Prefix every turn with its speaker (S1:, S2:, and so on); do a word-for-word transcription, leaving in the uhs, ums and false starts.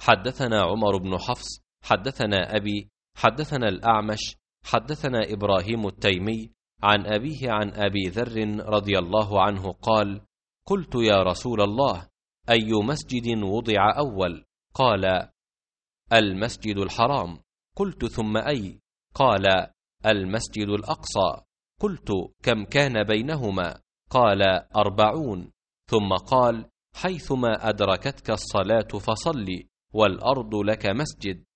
S1: حدثنا عمر بن حفص حدثنا أبي حدثنا الأعمش حدثنا إبراهيم التيمي عن أبيه عن أبي ذر رضي الله عنه قال: قلت يا رسول الله، أي مسجد وضع أول؟ قال: المسجد الحرام. قلت: ثم أي؟ قال: المسجد الأقصى. قلت: كم كان بينهما؟ قال: أربعون. ثم قال: حيثما أدركتك الصلاة فصل، والأرض لك مسجد.